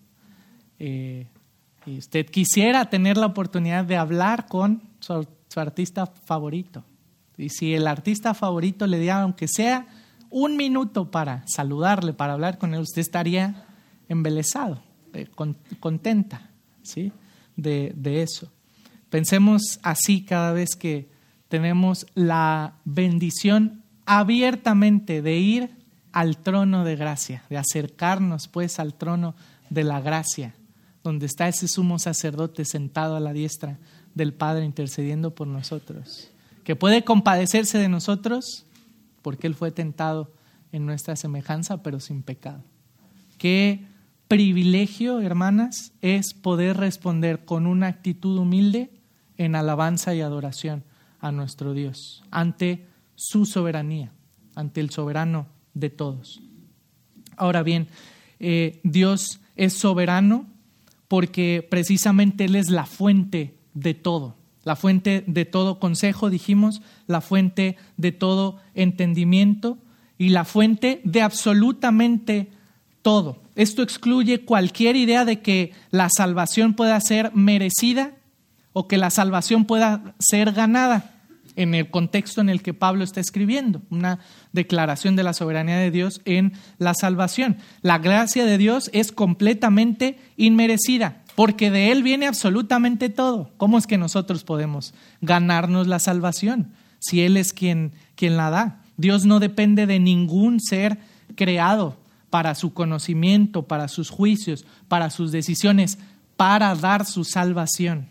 eh, y usted quisiera tener la oportunidad de hablar con su, su artista favorito. Y si el artista favorito le diera, aunque sea un minuto para saludarle, para hablar con él, usted estaría embelesado, eh, con, contenta, ¿sí? de, de eso. Pensemos así cada vez que tenemos la bendición abiertamente de ir al trono de gracia, de acercarnos pues al trono de la gracia, donde está ese sumo sacerdote sentado a la diestra del Padre intercediendo por nosotros, que puede compadecerse de nosotros porque Él fue tentado en nuestra semejanza, pero sin pecado. Qué privilegio, hermanas, es poder responder con una actitud humilde en alabanza y adoración a nuestro Dios, ante su soberanía, ante el soberano de todos. Ahora bien, eh, Dios es soberano porque precisamente Él es la fuente de todo, la fuente de todo consejo, dijimos, la fuente de todo entendimiento y la fuente de absolutamente todo. Esto excluye cualquier idea de que la salvación pueda ser merecida o que la salvación pueda ser ganada en el contexto en el que Pablo está escribiendo, una declaración de la soberanía de Dios en la salvación. La gracia de Dios es completamente inmerecida, porque de Él viene absolutamente todo. ¿Cómo es que nosotros podemos ganarnos la salvación si Él es quien, quien la da? Dios no depende de ningún ser creado para su conocimiento, para sus juicios, para sus decisiones, para dar su salvación.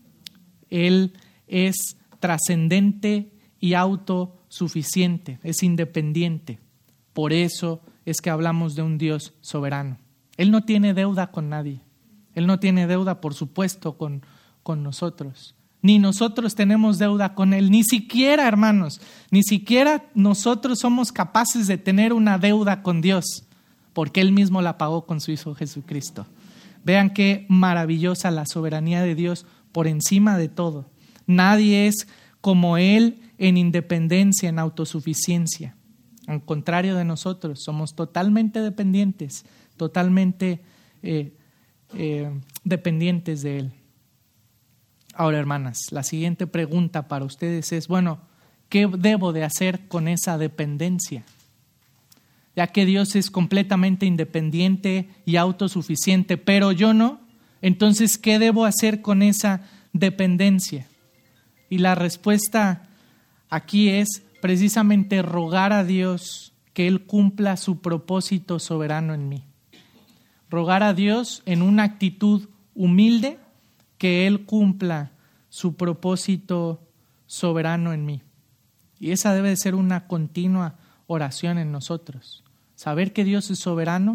Él es trascendente y autosuficiente, es independiente. Por eso es que hablamos de un Dios soberano. Él no tiene deuda con nadie. Él no tiene deuda, por supuesto, con, con nosotros. Ni nosotros tenemos deuda con Él. Ni siquiera, hermanos, ni siquiera nosotros somos capaces de tener una deuda con Dios, porque Él mismo la pagó con su Hijo Jesucristo. Vean qué maravillosa la soberanía de Dios por encima de todo. Nadie es como Él en independencia, en autosuficiencia. Al contrario de nosotros, somos totalmente dependientes, totalmente eh, eh, dependientes de Él. Ahora, hermanas, la siguiente pregunta para ustedes es, bueno, ¿qué debo de hacer con esa dependencia? Ya que Dios es completamente independiente y autosuficiente, pero yo no, entonces, ¿qué debo hacer con esa dependencia? Y la respuesta aquí es precisamente rogar a Dios que Él cumpla su propósito soberano en mí. Rogar a Dios en una actitud humilde que Él cumpla su propósito soberano en mí. Y esa debe de ser una continua oración en nosotros. Saber que Dios es soberano,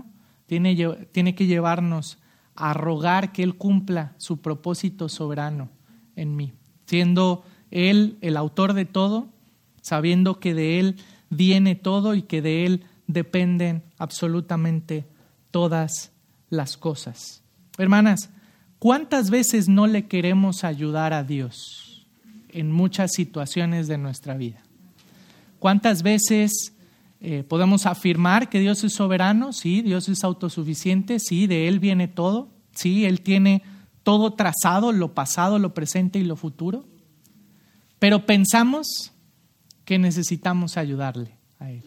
tiene, tiene que llevarnos a rogar que Él cumpla su propósito soberano en mí, siendo Él el autor de todo, sabiendo que de Él viene todo y que de Él dependen absolutamente todas las cosas. Hermanas, ¿cuántas veces no le queremos ayudar a Dios en muchas situaciones de nuestra vida? ¿Cuántas veces eh, podemos afirmar que Dios es soberano? Sí, Dios es autosuficiente, sí, de Él viene todo, sí, Él tiene todo trazado, lo pasado, lo presente y lo futuro, pero pensamos que necesitamos ayudarle a Él.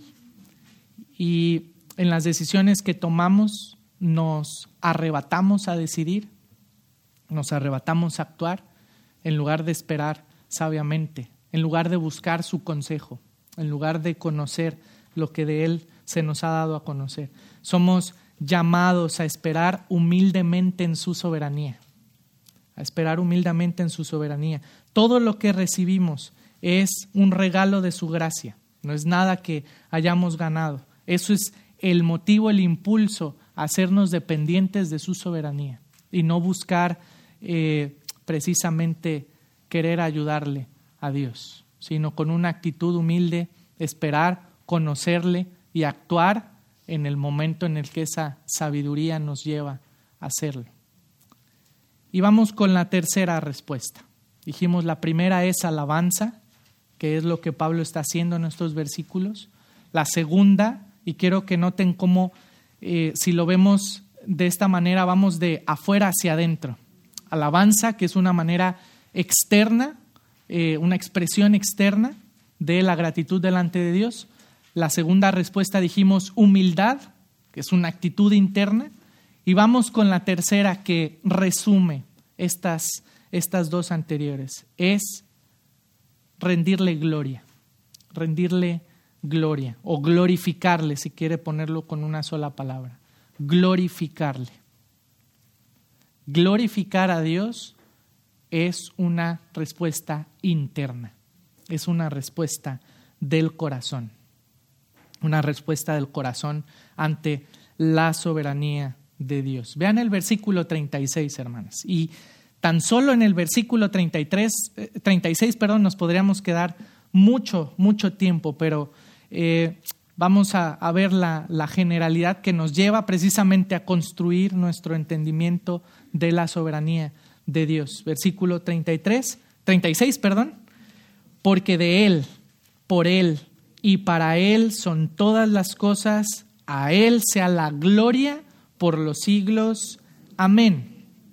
Y en las decisiones que tomamos nos arrebatamos a decidir, nos arrebatamos a actuar en lugar de esperar sabiamente, en lugar de buscar su consejo, en lugar de conocer lo que de Él se nos ha dado a conocer. Somos llamados a esperar humildemente en su soberanía, a esperar humildemente en su soberanía. Todo lo que recibimos es un regalo de su gracia, no es nada que hayamos ganado. Eso es el motivo, el impulso a hacernos dependientes de su soberanía y no buscar eh, precisamente querer ayudarle a Dios, sino con una actitud humilde, esperar, conocerle y actuar en el momento en el que esa sabiduría nos lleva a hacerlo. Y vamos con la tercera respuesta. Dijimos, la primera es alabanza, que es lo que Pablo está haciendo en estos versículos. La segunda, y quiero que noten cómo eh, si lo vemos de esta manera, vamos de afuera hacia adentro. Alabanza, que es una manera externa, eh, una expresión externa de la gratitud delante de Dios. La segunda respuesta dijimos humildad, que es una actitud interna. Y vamos con la tercera, que resume estas, estas dos anteriores. Es rendirle gloria, rendirle gloria o glorificarle, si quiere ponerlo con una sola palabra. Glorificarle. Glorificar a Dios es una respuesta interna, es una respuesta del corazón, una respuesta del corazón ante la soberanía de Dios. Vean el versículo treinta y seis, hermanas, y tan solo en el versículo treinta y tres, treinta y seis, perdón, nos podríamos quedar mucho, mucho tiempo, pero eh, vamos a, a ver la, la generalidad que nos lleva precisamente a construir nuestro entendimiento de la soberanía de Dios. Versículo treinta y tres, treinta y seis, perdón, porque de Él, por Él y para Él son todas las cosas, a Él sea la gloria por los siglos. Amén.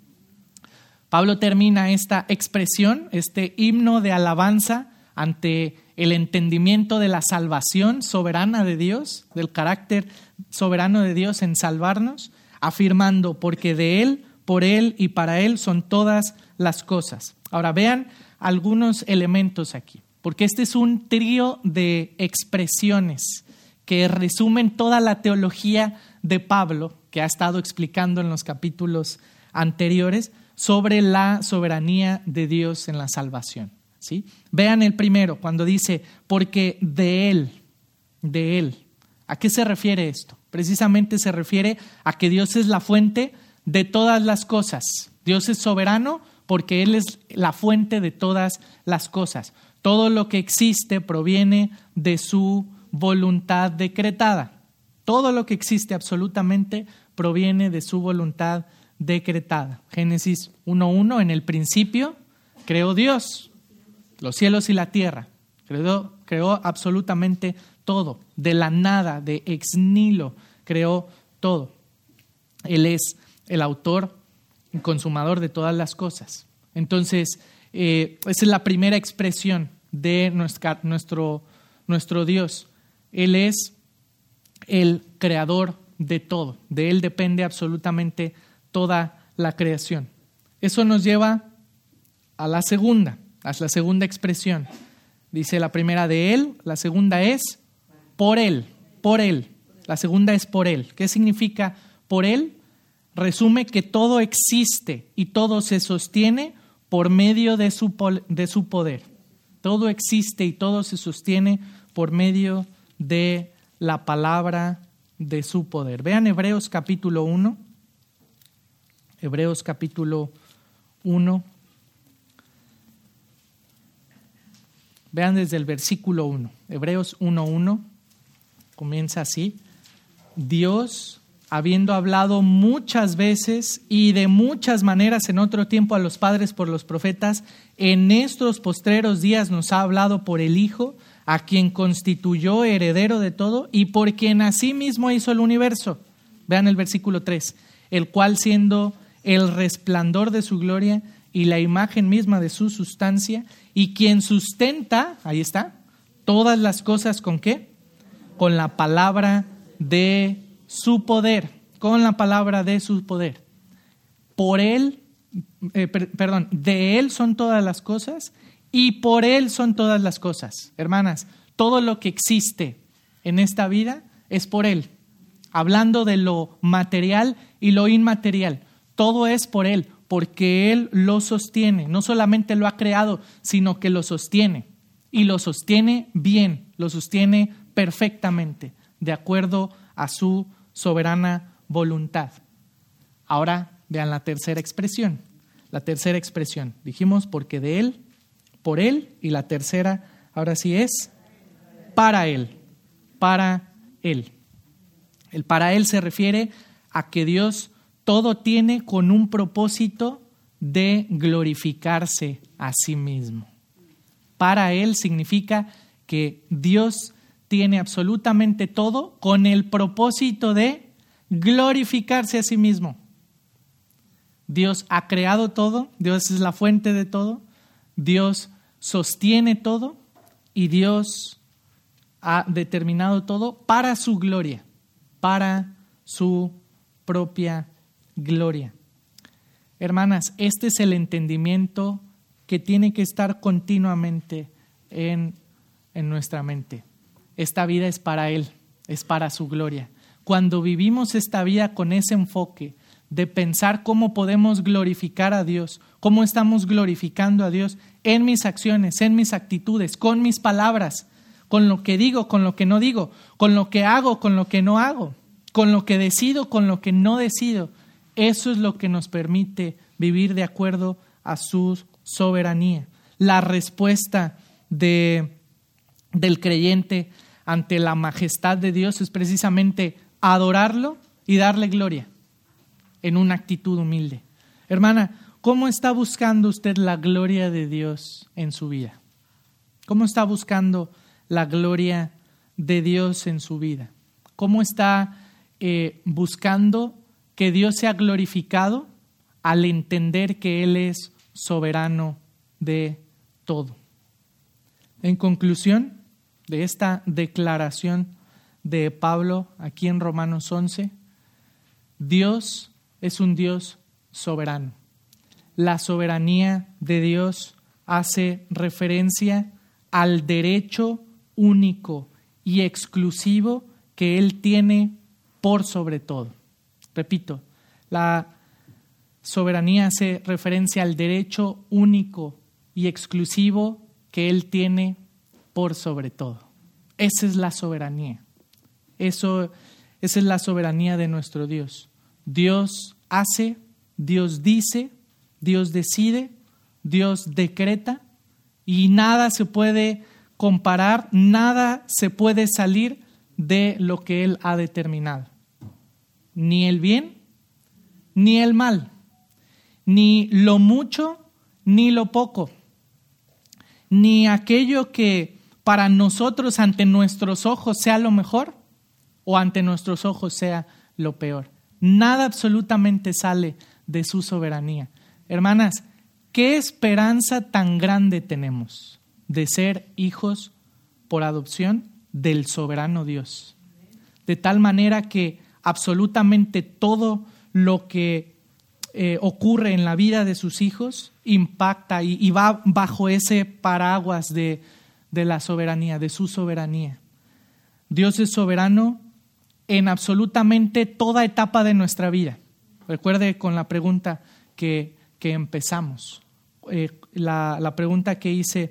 Pablo termina esta expresión, este himno de alabanza ante el entendimiento de la salvación soberana de Dios, del carácter soberano de Dios en salvarnos, afirmando, porque de Él, por Él y para Él son todas las cosas. Ahora vean algunos elementos aquí, porque este es un trío de expresiones que resumen toda la teología de Pablo, que ha estado explicando en los capítulos anteriores, sobre la soberanía de Dios en la salvación. ¿Sí? Vean el primero, cuando dice, porque de Él, de Él. ¿A qué se refiere esto? Precisamente se refiere a que Dios es la fuente de todas las cosas. Dios es soberano porque Él es la fuente de todas las cosas. Todo lo que existe proviene de su voluntad decretada. Todo lo que existe absolutamente proviene de su voluntad decretada. Génesis uno uno, en el principio creó Dios los cielos y la tierra, creó, creó absolutamente todo, de la nada, de ex nihilo, creó todo. Él es el autor y consumador de todas las cosas. Entonces, eh, esa es la primera expresión de nuestra, nuestro, nuestro Dios. Él es el creador de todo, de Él depende absolutamente toda la creación. Eso nos lleva a la segunda. Es la segunda expresión. Dice la primera de Él, la segunda es por Él, por Él. La segunda es por Él. ¿Qué significa por Él? Resume que todo existe y todo se sostiene por medio de su, de su poder. Todo existe y todo se sostiene por medio de la palabra de su poder. Vean Hebreos capítulo uno. Hebreos capítulo uno. Vean desde el versículo uno. Hebreos uno uno. Comienza así. Dios, habiendo hablado muchas veces y de muchas maneras en otro tiempo a los padres por los profetas, en estos postreros días nos ha hablado por el Hijo, a quien constituyó heredero de todo y por quien asimismo hizo el universo. Vean el versículo tres. El cual, siendo el resplandor de su gloria y la imagen misma de su sustancia, y quien sustenta, ahí está, todas las cosas, ¿con qué? Con la palabra de su poder, con la palabra de su poder. Por él, eh, per, perdón, de él son todas las cosas y por él son todas las cosas. Hermanas, todo lo que existe en esta vida es por él. Hablando de lo material y lo inmaterial, todo es por él, porque él lo sostiene. No solamente lo ha creado, sino que lo sostiene. Y lo sostiene bien, lo sostiene perfectamente, de acuerdo a su soberana voluntad. Ahora vean la tercera expresión. La tercera expresión. Dijimos porque de él, por él, y la tercera, ahora sí es para él. Para él. El para él se refiere a que Dios todo tiene con un propósito de glorificarse a sí mismo. Para él significa que Dios tiene absolutamente todo con el propósito de glorificarse a sí mismo. Dios ha creado todo, Dios es la fuente de todo, Dios sostiene todo y Dios ha determinado todo para su gloria, para su propia gloria. Hermanas, este es el entendimiento que tiene que estar continuamente en, en nuestra mente. Esta vida es para Él, es para su gloria. Cuando vivimos esta vida con ese enfoque de pensar cómo podemos glorificar a Dios, cómo estamos glorificando a Dios en mis acciones, en mis actitudes, con mis palabras, con lo que digo, con lo que no digo, con lo que hago, con lo que no hago, con lo que decido, con lo que no decido. Eso es lo que nos permite vivir de acuerdo a su soberanía. La respuesta de, del creyente ante la majestad de Dios es precisamente adorarlo y darle gloria en una actitud humilde. Hermana, ¿cómo está buscando usted la gloria de Dios en su vida? ¿Cómo está buscando la gloria de Dios en su vida? ¿Cómo está eh, buscando que Dios sea glorificado al entender que Él es soberano de todo? En conclusión de esta declaración de Pablo aquí en Romanos once, Dios es un Dios soberano. La soberanía de Dios hace referencia al derecho único y exclusivo que Él tiene por sobre todo. Repito, la soberanía hace referencia al derecho único y exclusivo que Él tiene por sobre todo. Esa es la soberanía. Eso, esa es la soberanía de nuestro Dios. Dios hace, Dios dice, Dios decide, Dios decreta y nada se puede comparar, nada se puede salir de lo que Él ha determinado. Ni el bien, ni el mal, ni lo mucho, ni lo poco, ni aquello que para nosotros ante nuestros ojos sea lo mejor o ante nuestros ojos sea lo peor. Nada absolutamente sale de su soberanía. Hermanas, ¿qué esperanza tan grande tenemos de ser hijos por adopción del soberano Dios? De tal manera que absolutamente todo lo que eh, ocurre en la vida de sus hijos impacta y, y va bajo ese paraguas de, de la soberanía, de su soberanía. Dios es soberano en absolutamente toda etapa de nuestra vida. Recuerde con la pregunta que, que empezamos, eh, la, la pregunta que hice,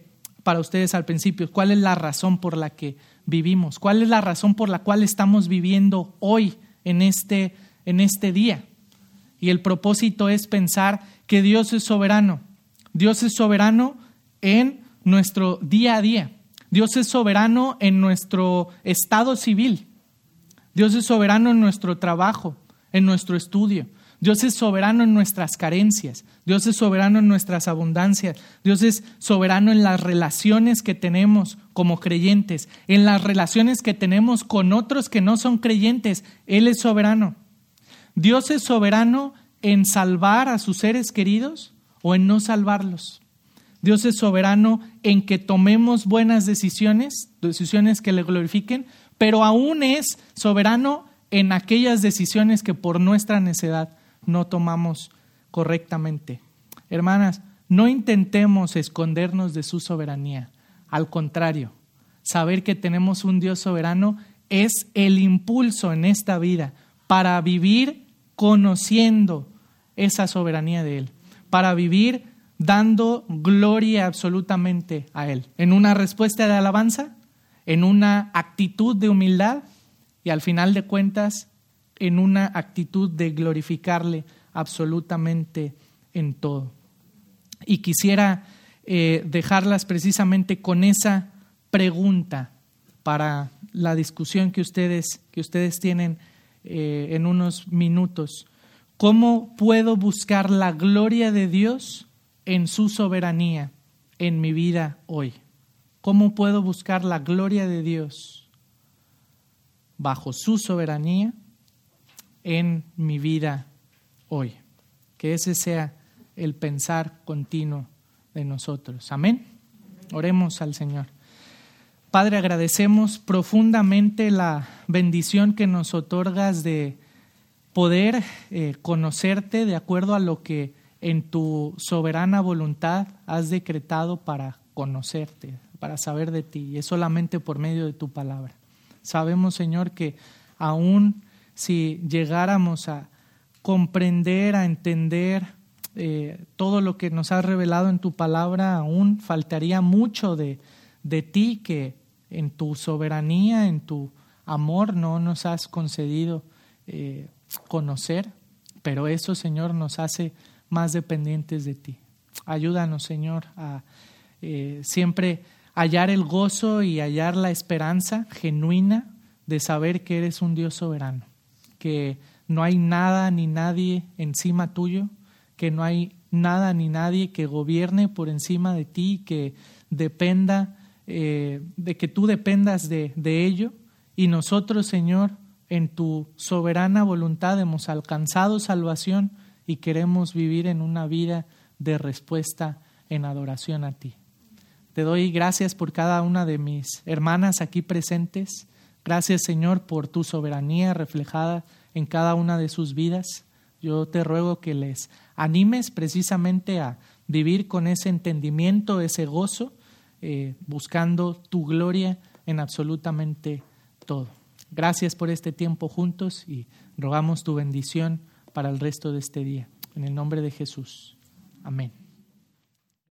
para ustedes al principio, ¿cuál es la razón por la que vivimos? ¿Cuál es la razón por la cual estamos viviendo hoy en este, en este día? Y el propósito es pensar que Dios es soberano. Dios es soberano en nuestro día a día. Dios es soberano en nuestro estado civil. Dios es soberano en nuestro trabajo, en nuestro estudio. Dios es soberano en nuestras carencias. Dios es soberano en nuestras abundancias. Dios es soberano en las relaciones que tenemos como creyentes, en las relaciones que tenemos con otros que no son creyentes. Él es soberano. Dios es soberano en salvar a sus seres queridos o en no salvarlos. Dios es soberano en que tomemos buenas decisiones, decisiones que le glorifiquen, pero aún es soberano en aquellas decisiones que por nuestra necedad no tomamos correctamente. Hermanas, no intentemos escondernos de su soberanía. Al contrario, saber que tenemos un Dios soberano es el impulso en esta vida para vivir conociendo esa soberanía de Él, para vivir dando gloria absolutamente a Él, en una respuesta de alabanza, en una actitud de humildad y al final de cuentas en una actitud de glorificarle absolutamente en todo. Y quisiera eh, dejarlas precisamente con esa pregunta para la discusión que ustedes, que ustedes tienen eh, en unos minutos. ¿Cómo puedo buscar la gloria de Dios en su soberanía en mi vida hoy? ¿Cómo puedo buscar la gloria de Dios bajo su soberanía en mi vida hoy? Que ese sea el pensar continuo de nosotros. Amén. Oremos al Señor. Padre, agradecemos profundamente la bendición que nos otorgas de poder eh, conocerte de acuerdo a lo que en tu soberana voluntad has decretado para conocerte, para saber de ti, y es solamente por medio de tu palabra. Sabemos, Señor, que aún si llegáramos a comprender, a entender eh, todo lo que nos has revelado en tu palabra, aún faltaría mucho de, de ti que en tu soberanía, en tu amor no nos has concedido eh, conocer, pero eso, Señor, nos hace más dependientes de ti. Ayúdanos, Señor, a eh, siempre hallar el gozo y hallar la esperanza genuina de saber que eres un Dios soberano, que no hay nada ni nadie encima tuyo, que no hay nada ni nadie que gobierne por encima de ti, que dependa, eh, de que tú dependas de, de ello. Y nosotros, Señor, en tu soberana voluntad hemos alcanzado salvación y queremos vivir en una vida de respuesta en adoración a ti. Te doy gracias por cada una de mis hermanas aquí presentes. Gracias, Señor, por tu soberanía reflejada en cada una de sus vidas. Yo te ruego que les animes precisamente a vivir con ese entendimiento, ese gozo, eh, buscando tu gloria en absolutamente todo. Gracias por este tiempo juntos y rogamos tu bendición para el resto de este día. En el nombre de Jesús. Amén.